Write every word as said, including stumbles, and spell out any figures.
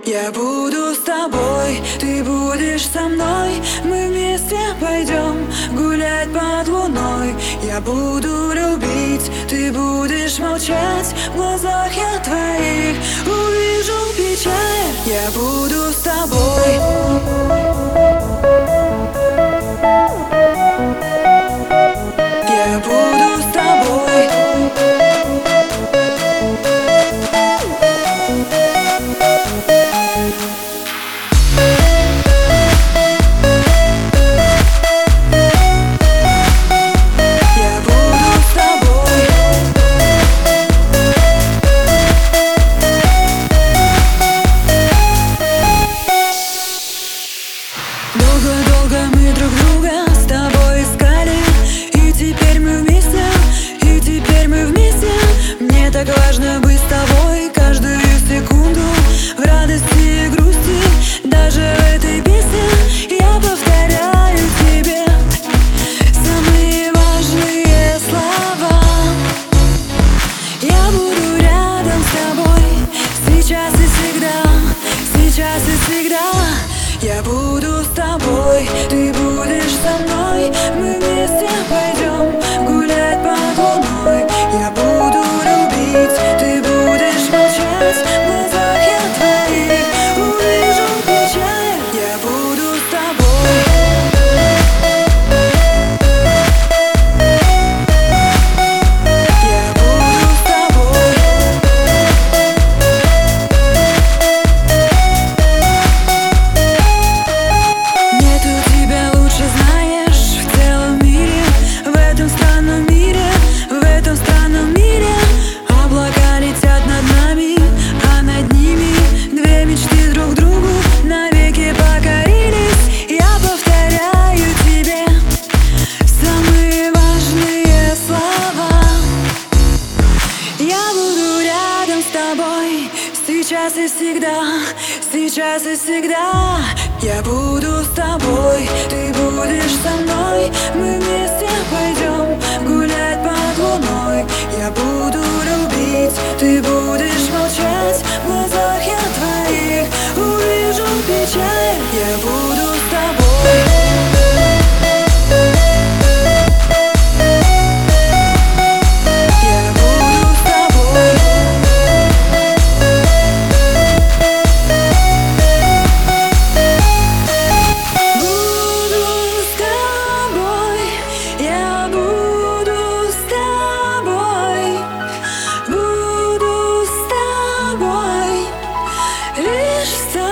Я буду с тобой, ты будешь со мной. Мы вместе пойдем гулять под луной. Я буду любить, ты будешь молчать. В глазах я твоих увижу печаль. Я буду с тобой. Я буду с тобой. Долго-долго мы друг друга с тобой искали, и теперь мы вместе, и теперь мы вместе. Мне так важно быть с тобой каждую секунду, в радости и грусти, даже в этой песне. Я повторяю тебе самые важные слова. Я буду рядом с тобой сейчас и всегда, сейчас и всегда. Я буду с тобой, ты будешь со мной. Мы вместе пойдем гулять под луной. Я буду любить, ты будешь молчать. В глазах я твоих увижу печаль. Я буду с тобой. Я буду с тобой. Нету тебя лучше, знаешь, в целом мире. В этом странном мире, в этом странном мире. Облака летят над нами, а над ними две мечты друг другу навеки покорились. Я повторяю тебе самые важные слова. Я буду рядом с тобой сейчас и всегда, сейчас и всегда. Я буду с тобой, ты будешь со мной. Мы вместе пойдем гулять под луной. Я буду любить, ты будешь молчать. В глазах я твоих увижу печаль. Я буду с тобой. Я буду с тобой. Буду с тобой. Я буду с тобой. Буду с тобой. Лишь с тобой.